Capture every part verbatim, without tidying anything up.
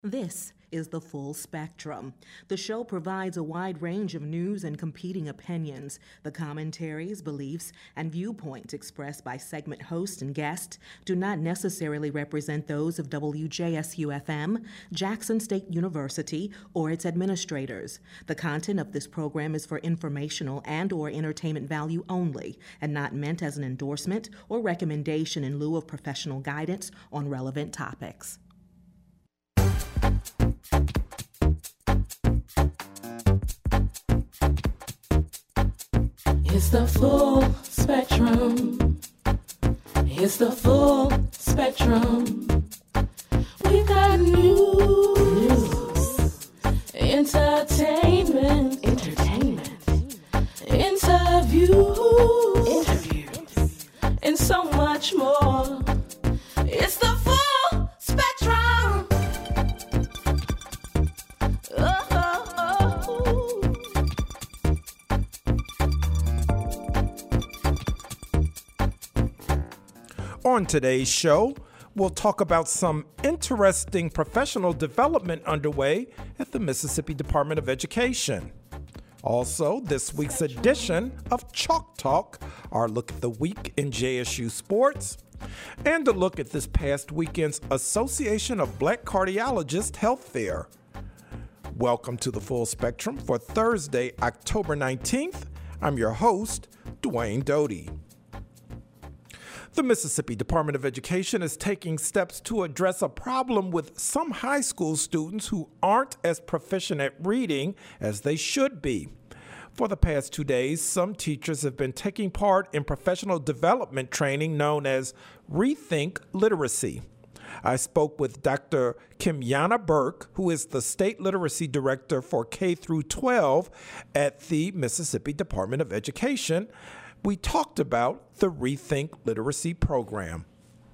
This is The Full Spectrum. The show provides a wide range of news and competing opinions. The commentaries, beliefs, and viewpoints expressed by segment host and guest do not necessarily represent those of W J S U F M, Jackson State University, or its administrators. The content of this program is for informational and or entertainment value only, and not meant as an endorsement or recommendation in lieu of professional guidance on relevant topics. It's the full spectrum. It's the full spectrum. We got news, entertainment, entertainment, interviews, interviews, and so much more. It's the full spectrum. Oh, oh, oh. On today's show, we'll talk about some interesting professional development underway at the Mississippi Department of Education. Also, this week's edition of Chalk Talk, our look at the week in J S U sports, and a look at this past weekend's Association of Black Cardiologists Health Fair. Welcome to the Full Spectrum for Thursday, October nineteenth. I'm your host, Dwayne Doty. The Mississippi Department of Education is taking steps to address a problem with some high school students who aren't as proficient at reading as they should be. For the past two days, some teachers have been taking part in professional development training known as Rethink Literacy. I spoke with Doctor Kimyana Burke, who is the State Literacy Director for K through twelve at the Mississippi Department of Education. We talked about the Rethink Literacy program.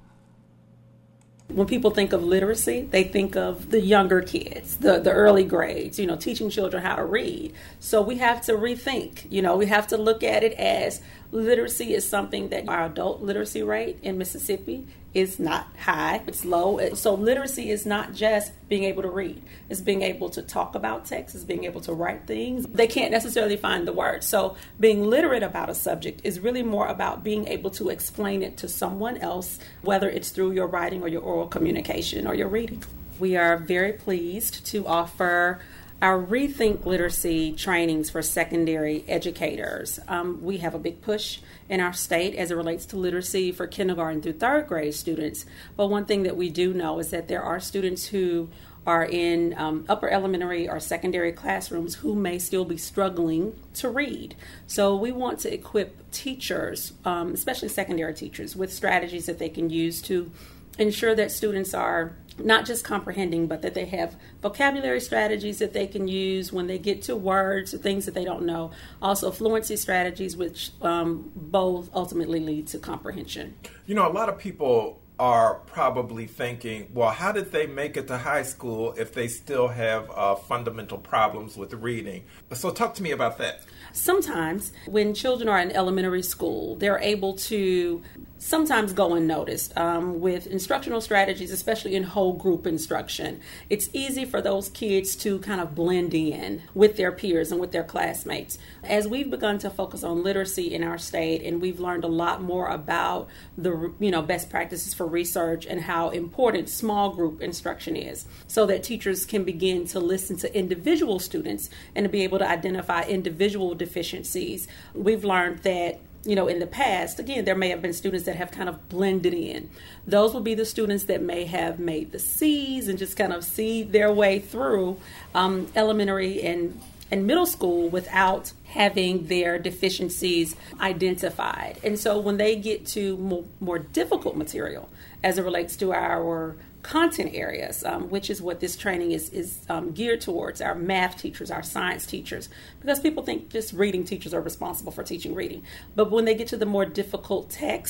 When people think of literacy, they think of the younger kids, the, the early grades, you know, teaching children how to read. So we have to rethink, you know, we have to look at it as literacy is something that our adult literacy rate in Mississippi is not high, it's low. So literacy is not just being able to read. It's being able to talk about text, it's being able to write things. They can't necessarily find the words. So being literate about a subject is really more about being able to explain it to someone else, whether it's through your writing or your oral communication or your reading. We are very pleased to offer our Rethink Literacy trainings for secondary educators. Um, we have a big push in our state as it relates to literacy for kindergarten through third grade students. But one thing that we do know is that there are students who are in um, upper elementary or secondary classrooms who may still be struggling to read. So we want to equip teachers, um, especially secondary teachers, with strategies that they can use to ensure that students are not just comprehending, but that they have vocabulary strategies that they can use when they get to words or things that they don't know. Also, fluency strategies, which um, both ultimately lead to comprehension. You know, a lot of people are probably thinking, well, how did they make it to high school if they still have uh, fundamental problems with reading? So talk to me about that. Sometimes when children are in elementary school, they're able to sometimes go unnoticed um, with instructional strategies, especially in whole group instruction. It's easy for those kids to kind of blend in with their peers and with their classmates. As we've begun to focus on literacy in our state, and we've learned a lot more about the you know best practices for research and how important small group instruction is, so that teachers can begin to listen to individual students and to be able to identify individual deficiencies. We've learned that You know, in the past, again, there may have been students that have kind of blended in. Those will be the students that may have made the C's and just kind of see their way through um, elementary and, and middle school without having their deficiencies identified. And so when they get to more, more difficult material as it relates to our content areas, um, which is what this training is is um, geared towards, our math teachers, our science teachers, because people think just reading teachers are responsible for teaching reading. But when they get to the more difficult text,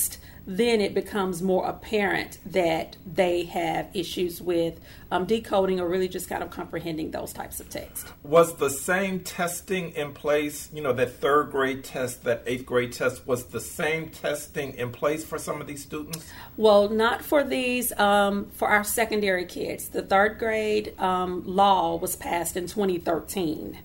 then it becomes more apparent that they have issues with um, decoding or really just kind of comprehending those types of text. Was the same testing in place, you know, that third grade test, that eighth grade test, was the same testing in place for some of these students? Well, not for these, um, for our secondary kids. The third grade um, law was passed in twenty thirteen.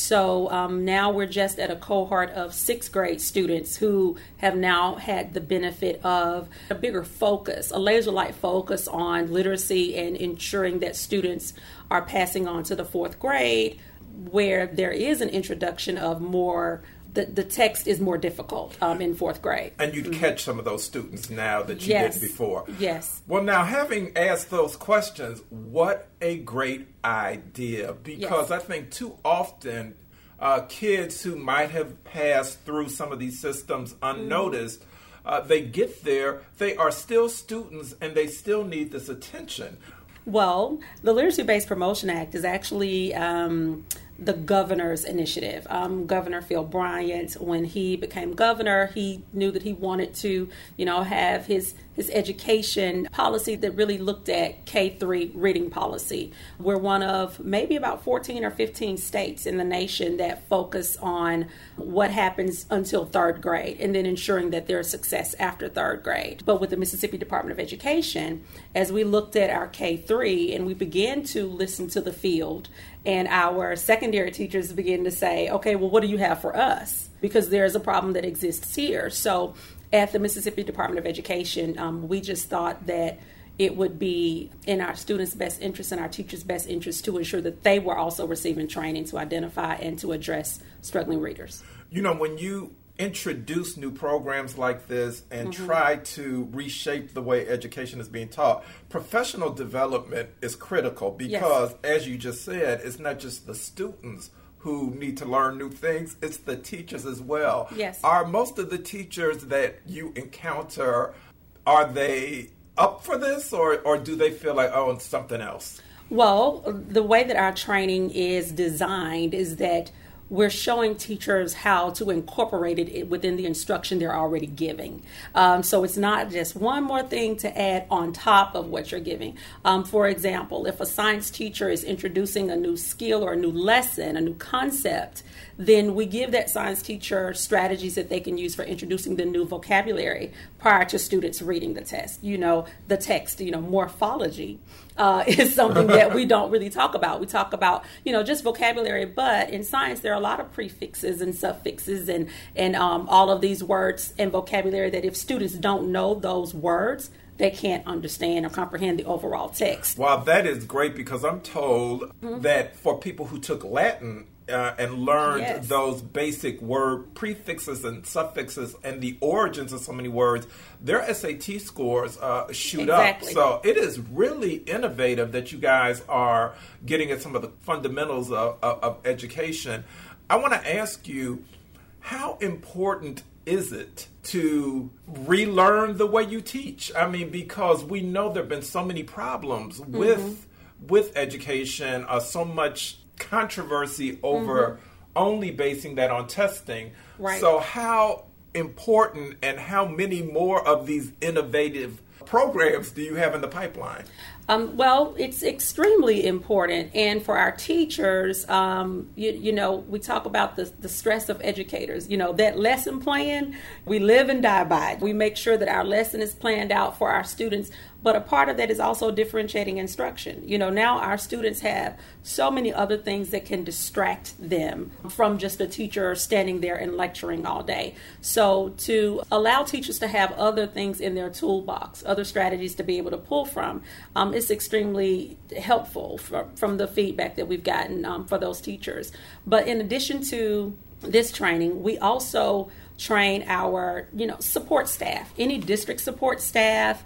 So um, now we're just at a cohort of sixth grade students who have now had the benefit of a bigger focus, a laser-like focus on literacy and ensuring that students are passing on to the fourth grade, where there is an introduction of more, the, the text is more difficult um, in fourth grade. And you'd mm-hmm. catch some of those students now that you yes. didn't before. Yes. Well, now, having asked those questions, what a great idea. Because yes. I think too often uh, kids who might have passed through some of these systems unnoticed, mm-hmm. uh, they get there, they are still students, and they still need this attention. Well, the Literacy-Based Promotion Act is actually um, the governor's initiative. Um, Governor Phil Bryant, when he became governor, he knew that he wanted to, you know, have his his education policy that really looked at K three reading policy. We're one of maybe about fourteen or fifteen states in the nation that focus on what happens until third grade and then ensuring that there's success after third grade. But with the Mississippi Department of Education, as we looked at our K three and we began to listen to the field, and our secondary teachers begin to say, okay, well, what do you have for us? Because there's a problem that exists here. So at the Mississippi Department of Education, um, we just thought that it would be in our students' best interest and our teachers' best interest to ensure that they were also receiving training to identify and to address struggling readers. You know, when you introduce new programs like this and mm-hmm. try to reshape the way education is being taught, professional development is critical because, yes. as you just said, it's not just the students who need to learn new things, it's the teachers as well. Yes. Are most of the teachers that you encounter, are they up for this, or, or do they feel like, oh, it's something else? Well, the way that our training is designed is that we're showing teachers how to incorporate it within the instruction they're already giving. Um, so it's not just one more thing to add on top of what you're giving. Um, for example, if a science teacher is introducing a new skill or a new lesson, a new concept, then we give that science teacher strategies that they can use for introducing the new vocabulary prior to students reading the test. You know, the text, you know, morphology. Uh, is something that we don't really talk about. We talk about, you know, just vocabulary, but in science there are a lot of prefixes and suffixes and, and um, all of these words and vocabulary that if students don't know those words, they can't understand or comprehend the overall text. Well, that is great because I'm told Mm-hmm. that for people who took Latin uh, and learned Yes. those basic word prefixes and suffixes and the origins of so many words, their S A T scores uh, shoot Exactly. up. So it is really innovative that you guys are getting at some of the fundamentals of, of, of education. I want to ask you, how important is it to relearn the way you teach? I mean, because we know there have been so many problems with mm-hmm. with education, uh, so much controversy over mm-hmm. only basing that on testing. Right. So how important and how many more of these innovative programs do you have in the pipeline? Um, well, it's extremely important. And for our teachers, um, you, you know, we talk about the, the stress of educators. You know, that lesson plan, we live and die by it. We make sure that our lesson is planned out for our students. But a part of that is also differentiating instruction. You know, now our students have so many other things that can distract them from just a teacher standing there and lecturing all day. So to allow teachers to have other things in their toolbox, other strategies to be able to pull from, um, it's extremely helpful for, from the feedback that we've gotten um, for those teachers. But in addition to this training, we also train our, you know, support staff, any district support staff,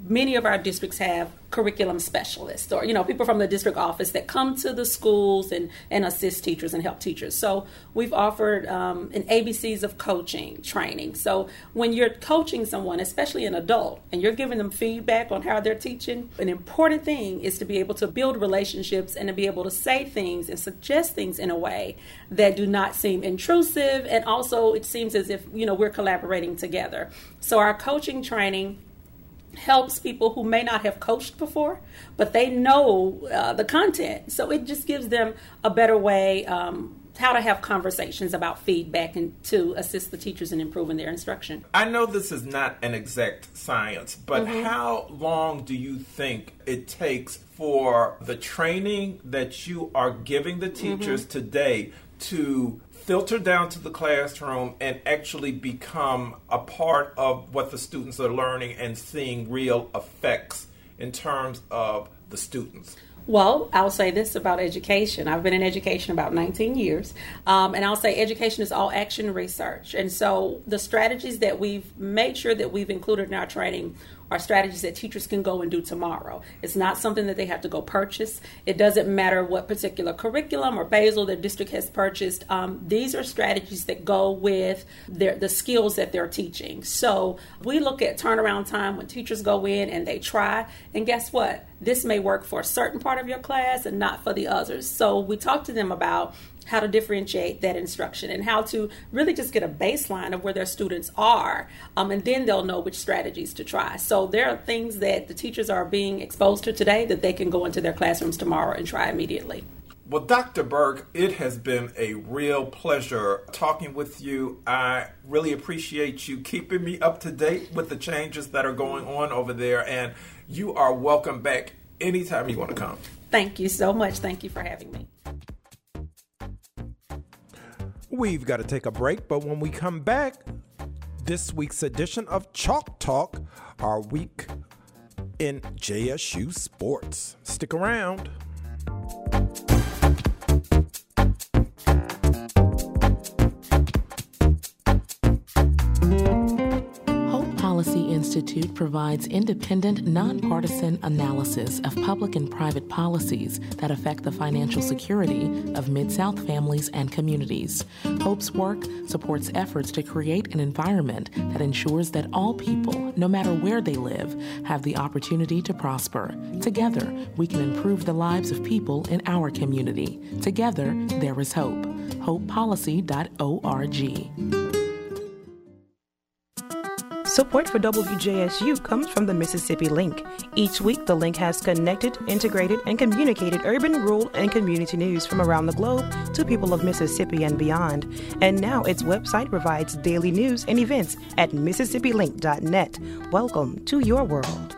many of our districts have curriculum specialists or, you know, people from the district office that come to the schools and, and assist teachers and help teachers. So we've offered um, an A B Cs of coaching training. So when you're coaching someone, especially an adult, and you're giving them feedback on how they're teaching, an important thing is to be able to build relationships and to be able to say things and suggest things in a way that do not seem intrusive. And also it seems as if, you know, we're collaborating together. So our coaching training helps people who may not have coached before, but they know uh, the content. So it just gives them a better way um, how to have conversations about feedback and to assist the teachers in improving their instruction. I know this is not an exact science, but mm-hmm. how long do you think it takes for the training that you are giving the teachers mm-hmm. today to filter down to the classroom and actually become a part of what the students are learning and seeing real effects in terms of the students? Well, I'll say this about education. I've been in education about nineteen years, um, and I'll say education is all action research. And so the strategies that we've made sure that we've included in our training are strategies that teachers can go and do tomorrow. It's not something that they have to go purchase. It doesn't matter what particular curriculum or BASIL their district has purchased. Um, these are strategies that go with their, the skills that they're teaching. So we look at turnaround time when teachers go in and they try, and guess what? This may work for a certain part of your class and not for the others. So we talk to them about how to differentiate that instruction and how to really just get a baseline of where their students are, um, and then they'll know which strategies to try. So there are things that the teachers are being exposed to today that they can go into their classrooms tomorrow and try immediately. Well, Doctor Burke, it has been a real pleasure talking with you. I really appreciate you keeping me up to date with the changes that are going on over there, and you are welcome back anytime you want to come. Thank you so much. Thank you for having me. We've got to take a break, but when we come back, this week's edition of Chalk Talk, our week in J S U sports. Stick around. Policy Institute provides independent, nonpartisan analysis of public and private policies that affect the financial security of Mid-South families and communities. HOPE's work supports efforts to create an environment that ensures that all people, no matter where they live, have the opportunity to prosper. Together, we can improve the lives of people in our community. Together, there is hope. hope policy dot org. Support for W J S U comes from the Mississippi Link. Each week, the Link has connected, integrated, and communicated urban, rural, and community news from around the globe to people of Mississippi and beyond. And now its website provides daily news and events at mississippi link dot net. Welcome to your world.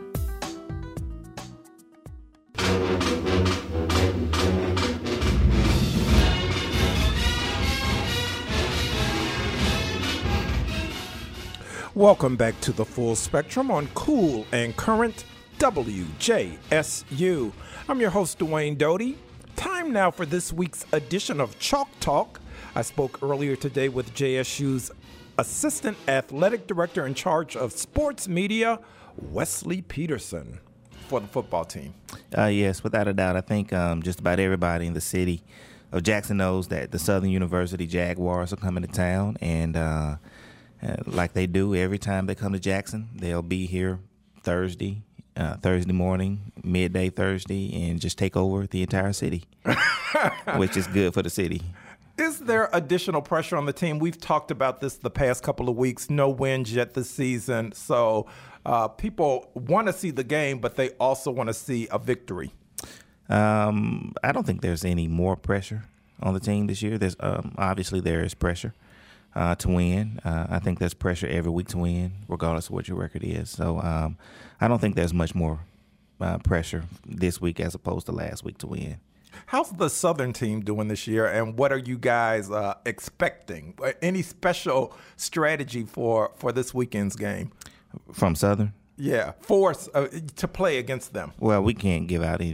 Welcome back to the Full Spectrum on Cool and Current W J S U. I'm your host, Dwayne Doty. Time now for this week's edition of Chalk Talk. I spoke earlier today with J S U's Assistant Athletic Director in charge of sports media, Wesley Peterson, for the football team. Uh, yes, without a doubt. I think um, just about everybody in the city of Jackson knows that the Southern University Jaguars are coming to town, and uh, Uh, like they do every time they come to Jackson, they'll be here Thursday, uh, Thursday morning, midday Thursday, and just take over the entire city, which is good for the city. Is there additional pressure on the team? We've talked about this the past couple of weeks. No wins yet this season. So uh, people want to see the game, but they also want to see a victory. Um, I don't think there's any more pressure on the team this year. There's um, obviously there is pressure. Uh, to win. Uh, I think there's pressure every week to win, regardless of what your record is. So um, I don't think there's much more uh, pressure this week as opposed to last week to win. How's the Southern team doing this year, and what are you guys uh, expecting? Any special strategy for, for this weekend's game? From Southern? Yeah, force uh, to play against them. Well, we can't give out any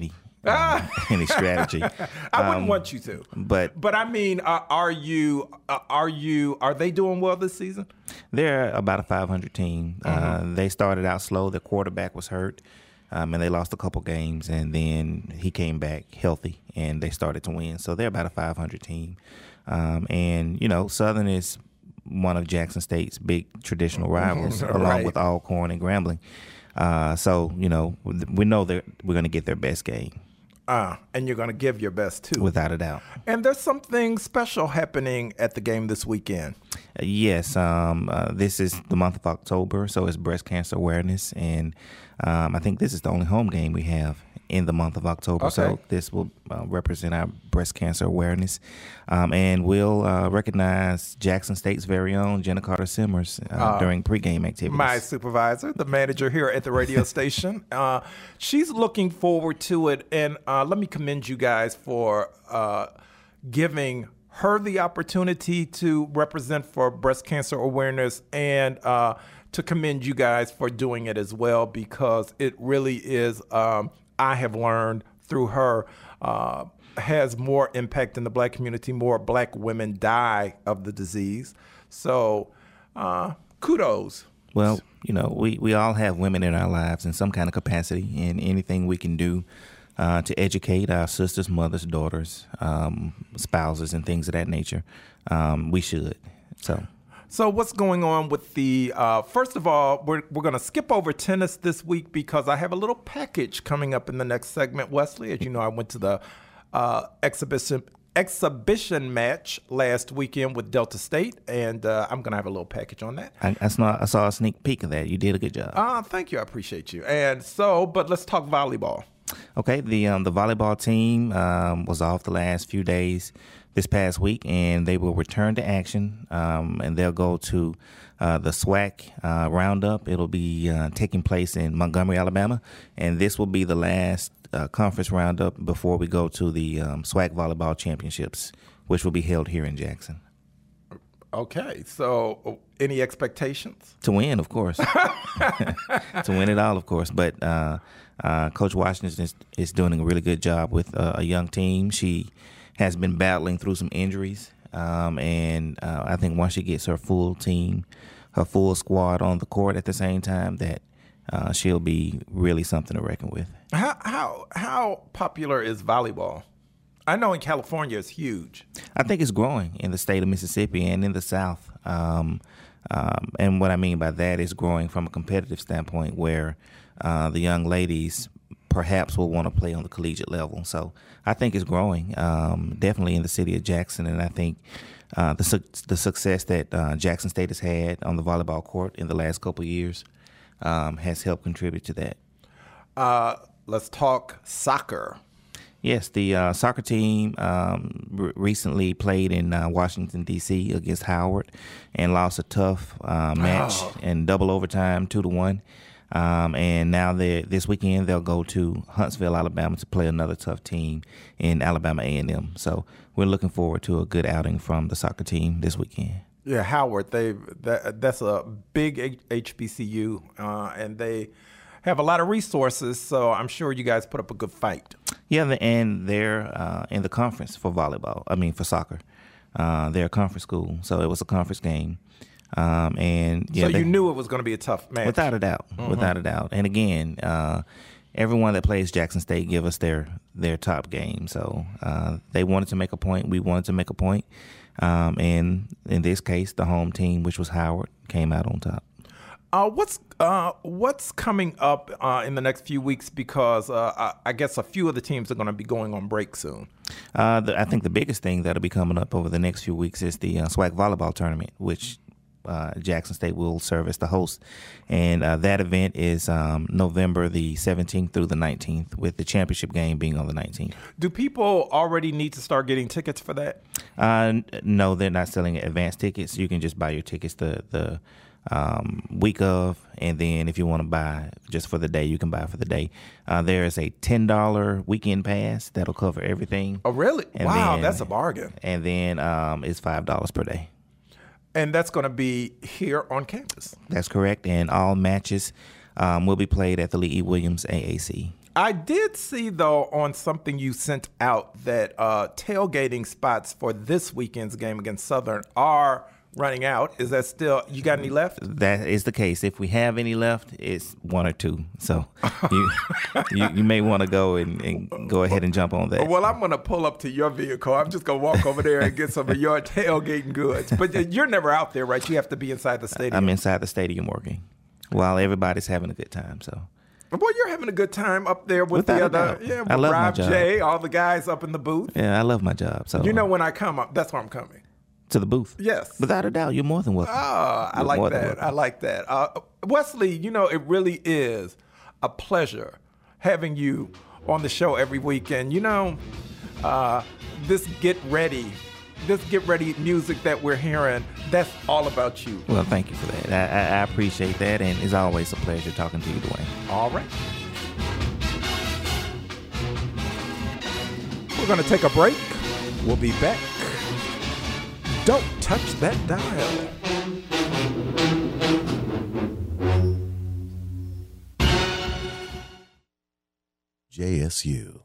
uh, any strategy. I wouldn't Um, want you to. But But I mean, uh, are you? Uh, are you? Are they doing well this season? they're about a five hundred team. Uh, they started out slow. Their quarterback was hurt, um, and they lost a couple games. And then he came back healthy, and they started to win. So they're about a five hundred team. Um, and you know, Southern is one of Jackson State's big traditional rivals, along Right. with Alcorn and Grambling. Uh, so you know, we know that we're going to get their best game, Uh, and you're going to give your best too. without a doubt. And there's something special happening at the game this weekend. Uh, Yes, um, uh, this is the month of October, so it's breast cancer awareness, and um, I think this is the only home game we have in the month of October. So Okay. this will uh, represent our breast cancer awareness, um, and we'll uh, recognize Jackson State's very own Jenna Carter Simmers uh, during pregame activities. My supervisor, the manager here at the radio station, uh, she's looking forward to it. And uh, let me commend you guys for uh, giving her the opportunity to represent for breast cancer awareness, and uh, to commend you guys for doing it as well, because it really is, um, I have learned through her, uh, has more impact in the black community. More black women die of the disease. So uh, kudos. Well, you know, we, we all have women in our lives in some kind of capacity, and anything we can do uh, to educate our sisters, mothers, daughters, um, spouses, and things of that nature, um, we should. So. So what's going on with the, uh, first of all, we're, we're going to skip over tennis this week because I have a little package coming up in the next segment, Wesley. As you know, I went to the uh, exhibition exhibition match last weekend with Delta State, and uh, I'm going to have a little package on that. I, I, saw, I saw a sneak peek of that. You did a good job. Uh, thank you. I appreciate you. And so, but let's talk volleyball. Okay, the um, the volleyball team um, was off the last few days this past week, and they will return to action, um, and they'll go to uh, the SWAC uh, Roundup. It'll be uh, taking place in Montgomery, Alabama, and this will be the last uh, conference roundup before we go to the um, SWAC Volleyball Championships, which will be held here in Jackson. Okay, so any expectations? To win, of course. To win it all, of course. But uh, uh, Coach Washington is, is doing a really good job with uh, a young team. She has been battling through some injuries, um, and uh, I think once she gets her full team, her full squad on the court at the same time, that uh, she'll be really something to reckon with. How how how popular is volleyball? I know in California it's huge. I think it's growing in the state of Mississippi and in the South. Um, um, and what I mean by that is growing from a competitive standpoint, where uh, the young ladies perhaps will want to play on the collegiate level. So I think it's growing, um, definitely in the city of Jackson. And I think uh, the su- the success that uh, Jackson State has had on the volleyball court in the last couple of years um, has helped contribute to that. Uh, let's talk soccer. Yes, the uh, soccer team um, re- recently played in uh, Washington, D C against Howard and lost a tough uh, match Oh. in double overtime, two to one. Um, and now they this weekend they'll go to Huntsville, Alabama to play another tough team in Alabama A and M. So we're looking forward to a good outing from the soccer team this weekend. Yeah, Howard. They that, that's a big H B C U, uh, and they have a lot of resources. So I'm sure you guys put up a good fight. Yeah, the- and they're uh, in the conference for volleyball. I mean, for soccer. Uh, they're a conference school, so it was a conference game. Um, and yeah, so they, you knew it was going to be a tough match. without a doubt, Mm-hmm. without a doubt. And again, uh, everyone that plays Jackson State give us their their top game. So uh, they wanted to make a point. We wanted to make a point. Um, and in this case, the home team, which was Howard, came out on top. Uh, what's uh, what's coming up uh, in the next few weeks? Because uh, I, I guess a few of the teams are going to be going on break soon. Uh, the, I think the biggest thing that'll be coming up over the next few weeks is the uh, SWAC volleyball tournament, which uh, Jackson State will serve as the host. And uh, that event is um, November the seventeenth through the nineteenth, with the championship game being on the nineteenth. Do people already need to start getting tickets for that? Uh, n- no, they're not selling advance tickets. You can just buy your tickets the the um, week of, and then if you want to buy just for the day, you can buy for the day. Uh, there is a ten dollar weekend pass that'll cover everything. Oh, really? And Wow, then- that's a bargain. And then um, it's five dollars per day. And that's going to be here on campus. That's correct. And all matches um, will be played at the Lee E. Williams A A C. I did see, though, on something you sent out that uh, tailgating spots for this weekend's game against Southern are running out. Is that still, you got any left? That is the case. If we have any left, it's one or two. So you you, you may want to go and, and go ahead and jump on that. Well, I'm going to pull up to your vehicle. I'm just going to walk over there and get some of your tailgating goods. But you're never out there, right? You have to be inside the stadium. I'm inside the stadium working while everybody's having a good time. So. Boy, you're having a good time up there with Without the other, yeah, with I love Rob my job. J, all the guys up in the booth. Yeah, I love my job. So you know, when I come up, that's where I'm coming. To the booth? Yes. Without a doubt, you're more than welcome. Oh, I You're like more than that. welcome. I like that. Uh, Wesley, you know, it really is a pleasure having you on the show every weekend. You know, uh, this Get Ready, this Get Ready music that we're hearing, that's all about you. Well, thank you for that. I, I, I appreciate that, and it's always a pleasure talking to you, Dwayne. All right. We're going to take a break. We'll be back. Don't touch that dial. J S U.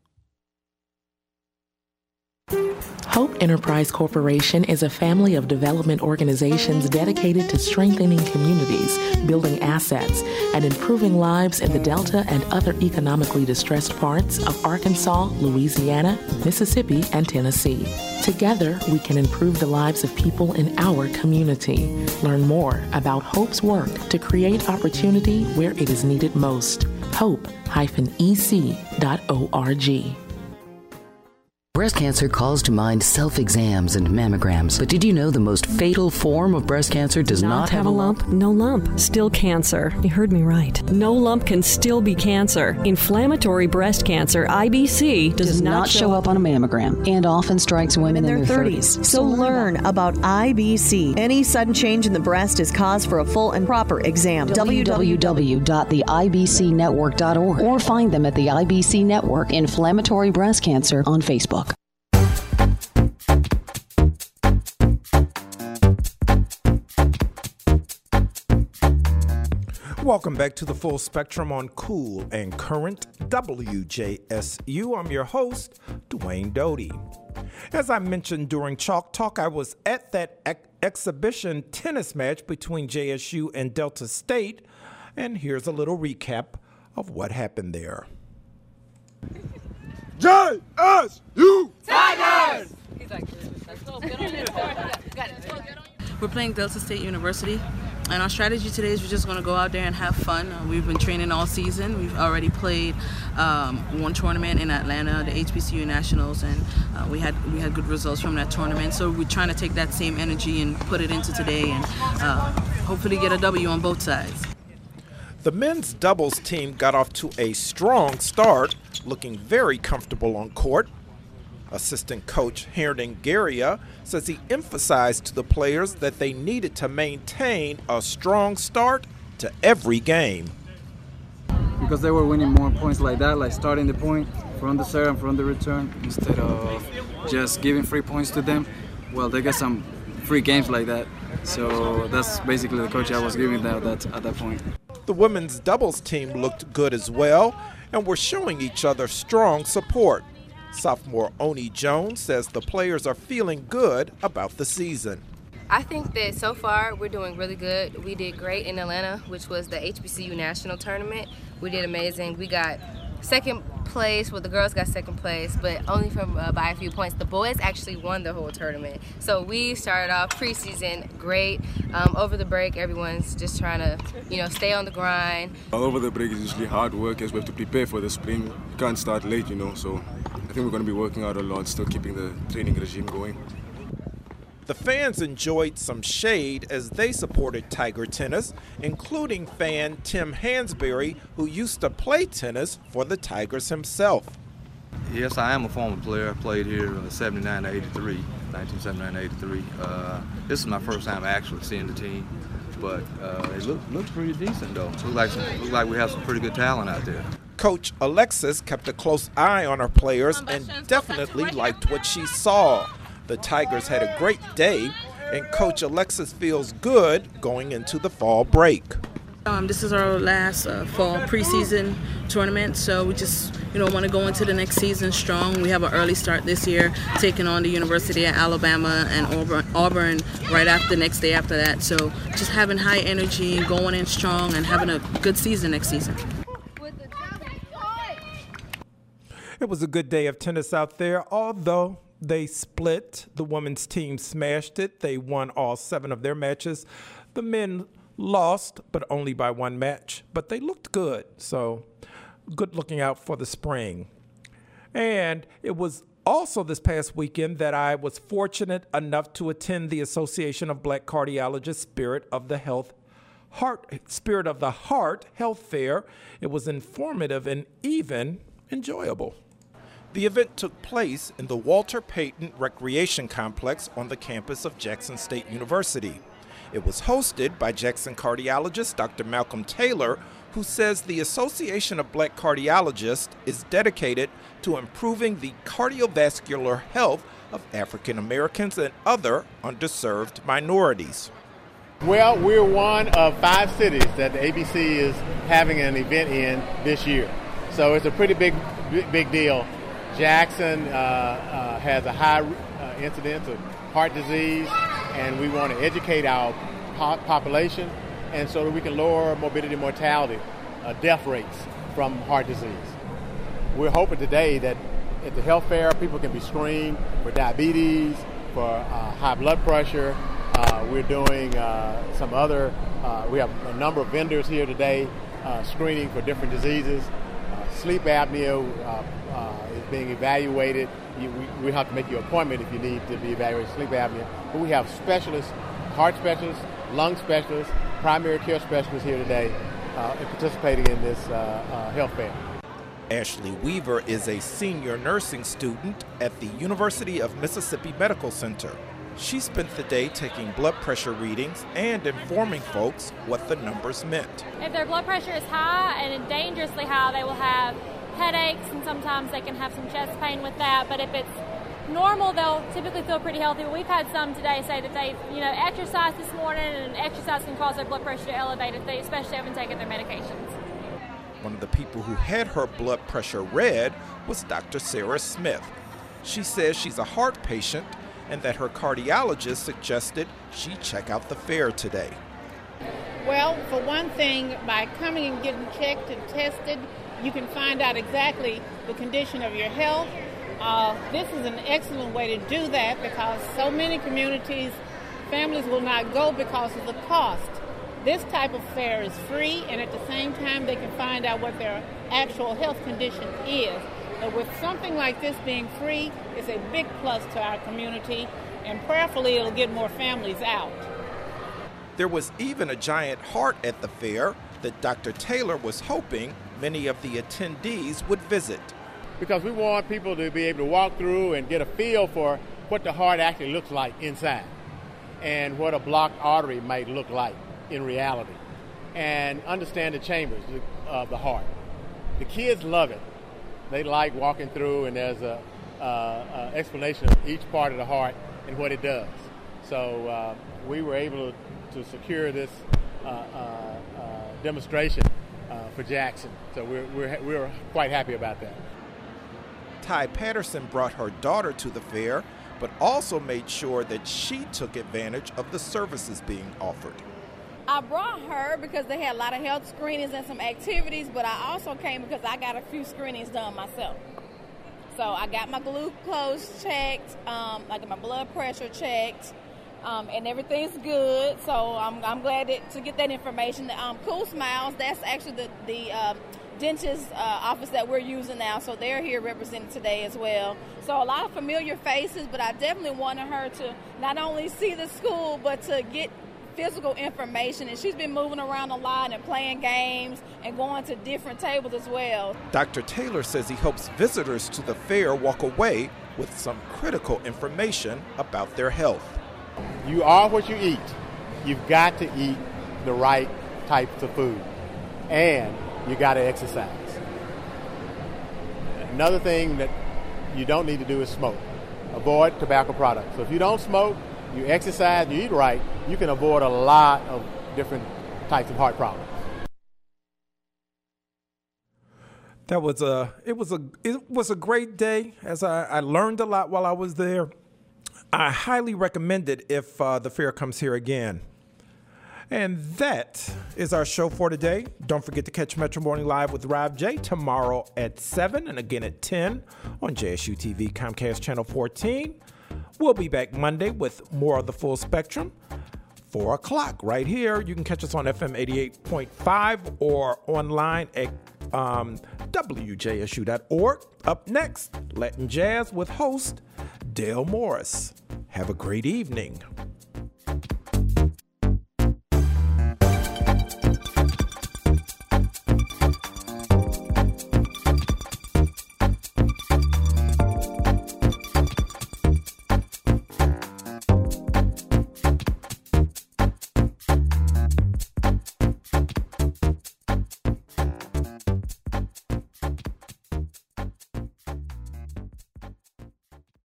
Hope Enterprise Corporation is a family of development organizations dedicated to strengthening communities, building assets, and improving lives in the Delta and other economically distressed parts of Arkansas, Louisiana, Mississippi, and Tennessee. Together, we can improve the lives of people in our community. Learn more about Hope's work to create opportunity where it is needed most. hope dash e c dot org. Breast cancer calls to mind self-exams and mammograms. But did you know the most fatal form of breast cancer does not, not have a lump? No lump. Still cancer. You heard me right. No lump can still be cancer. Inflammatory breast cancer, I B C, does, does not, not show up on a mammogram and often strikes women in, in their thirties. thirties. So learn about I B C. Any sudden change in the breast is cause for a full and proper exam. w w w dot the i b c network dot org or find them at the I B C Network Inflammatory Breast Cancer on Facebook. Welcome back to the Full Spectrum on Cool and Current W J S U. I'm your host, Dwayne Doty. As I mentioned during Chalk Talk, I was at that ex- exhibition tennis match between J S U and Delta State, and here's a little recap of what happened there. J S U! Tigers! He's like, let's go, get on it. Got it. We're playing Delta State University, and our strategy today is we're just going to go out there and have fun. Uh, we've been training all season. We've already played um, one tournament in Atlanta, the H B C U Nationals, and uh, we had we had good results from that tournament. So we're trying to take that same energy and put it into today, and uh, hopefully get a W on both sides. The men's doubles team got off to a strong start, looking very comfortable on court. Assistant coach Herndon Garia says he emphasized to the players that they needed to maintain a strong start to every game. Because they were winning more points like that, like starting the point from the serve and from the return, instead of just giving free points to them. Well, they get some free games like that. So that's basically the coach I was giving them at that, at that point. The women's doubles team looked good as well and were showing each other strong support. Sophomore Oni Jones says the players are feeling good about the season. I think that so far we're doing really good. We did great in Atlanta, which was the H B C U National Tournament. We did amazing. We got second place. Well, the girls got second place, but only from uh, by a few points. The boys actually won the whole tournament. So we started off preseason great. Um, over the break, everyone's just trying to, you know, stay on the grind. Over the break is usually hard work as we have to prepare for the spring. You can't start late, you know, so I think we're going to be working out a lot, still keeping the training regime going. The fans enjoyed some shade as they supported Tiger tennis, including fan Tim Hansberry, who used to play tennis for the Tigers himself. Yes, I am a former player. I played here in seventy-nine to eighty-three, nineteen seventy-nine to eighty-three. Uh, this is my first time actually seeing the team, but uh, it looks looks pretty decent though. Looks like some, looks like we have some pretty good talent out there. Coach Alexis kept a close eye on her players and definitely liked what she saw. The Tigers had a great day, and Coach Alexis feels good going into the fall break. Um, this is our last uh, fall preseason tournament, so we just, you know, want to go into the next season strong. We have an early start this year, taking on the University of Alabama and Auburn, Auburn right after the next day after that. So just having high energy, going in strong, and having a good season next season. It was a good day of tennis out there, although they split. The women's team smashed it. They won all seven of their matches. The men lost, but only by one match. But they looked good, so good looking out for the spring. And it was also this past weekend that I was fortunate enough to attend the Association of Black Cardiologists Spirit of the Health Heart Spirit of the Heart Health Fair. It was informative and even enjoyable. The event took place in the Walter Payton Recreation Complex on the campus of Jackson State University. It was hosted by Jackson cardiologist Doctor Malcolm Taylor, who says the Association of Black Cardiologists is dedicated to improving the cardiovascular health of African Americans and other underserved minorities. Well, we're one of five cities that the A B C is having an event in this year. So it's a pretty big, big deal. Jackson uh, uh, has a high uh, incidence of heart disease, and we want to educate our po- population, and so that we can lower morbidity, mortality, uh, death rates from heart disease. We're hoping today that at the health fair, people can be screened for diabetes, for uh, high blood pressure. Uh, we're doing uh, some other, uh, we have a number of vendors here today uh, screening for different diseases. Uh, sleep apnea uh, uh, is being evaluated. You, we, we have to make you an appointment if you need to be evaluated sleep apnea. But we have specialists, heart specialists, lung specialists, primary care specialists here today uh, participating in this uh, uh, health fair. Ashley Weaver is a senior nursing student at the University of Mississippi Medical Center. She spent the day taking blood pressure readings and informing folks what the numbers meant. If their blood pressure is high and dangerously high, they will have headaches, and sometimes they can have some chest pain with that. But if it's normal, they'll typically feel pretty healthy. We've had some today say that they, you know, exercised this morning, and exercise can cause their blood pressure to elevate if they especially haven't taken their medications. One of the people who had her blood pressure read was Doctor Sarah Smith. She says she's a heart patient and that her cardiologist suggested she check out the fair today. Well, for one thing, by coming and getting checked and tested, you can find out exactly the condition of your health. Uh, this is an excellent way to do that because so many communities, families will not go because of the cost. This type of fair is free, and at the same time, they can find out what their actual health condition is. But with something like this being free, it's a big plus to our community, and prayerfully it'll get more families out. There was even a giant heart at the fair that Doctor Taylor was hoping many of the attendees would visit. Because we want people to be able to walk through and get a feel for what the heart actually looks like inside and what a blocked artery might look like in reality, and understand the chambers of the heart. The kids love it. They like walking through, and there's a uh, uh, explanation of each part of the heart and what it does. So uh, we were able to, to secure this uh, uh, uh, demonstration uh, for Jackson. So we're, we're, we're quite happy about that. Ty Patterson brought her daughter to the fair, but also made sure that she took advantage of the services being offered. I brought her because they had a lot of health screenings and some activities, but I also came because I got a few screenings done myself. So I got my glucose checked, um, I got my blood pressure checked, um, and everything's good. So I'm, I'm glad that, to get that information. Um, Cool Smiles, that's actually the, the uh, dentist uh, office that we're using now, so they're here represented today as well. So a lot of familiar faces, but I definitely wanted her to not only see the school, but to get physical information, and she's been moving around a lot and playing games and going to different tables as well. Doctor Taylor says he hopes visitors to the fair walk away with some critical information about their health. You are what you eat. You've got to eat the right types of food, and you got to exercise. Another thing that you don't need to do is smoke. Avoid tobacco products. So if you don't smoke, you exercise, you eat right, you can avoid a lot of different types of heart problems. That was a it was a it was a great day. As I, I learned a lot while I was there. I highly recommend it if uh, the fair comes here again. And that is our show for today. Don't forget to catch Metro Morning Live with Rob J tomorrow at seven and again at ten on J S U T V Comcast Channel fourteen. We'll be back Monday with more of the Full Spectrum. four o'clock right here. You can catch us on F M eighty-eight point five or online at um, W J S U dot org. Up next, Latin Jazz with host Dale Morris. Have a great evening.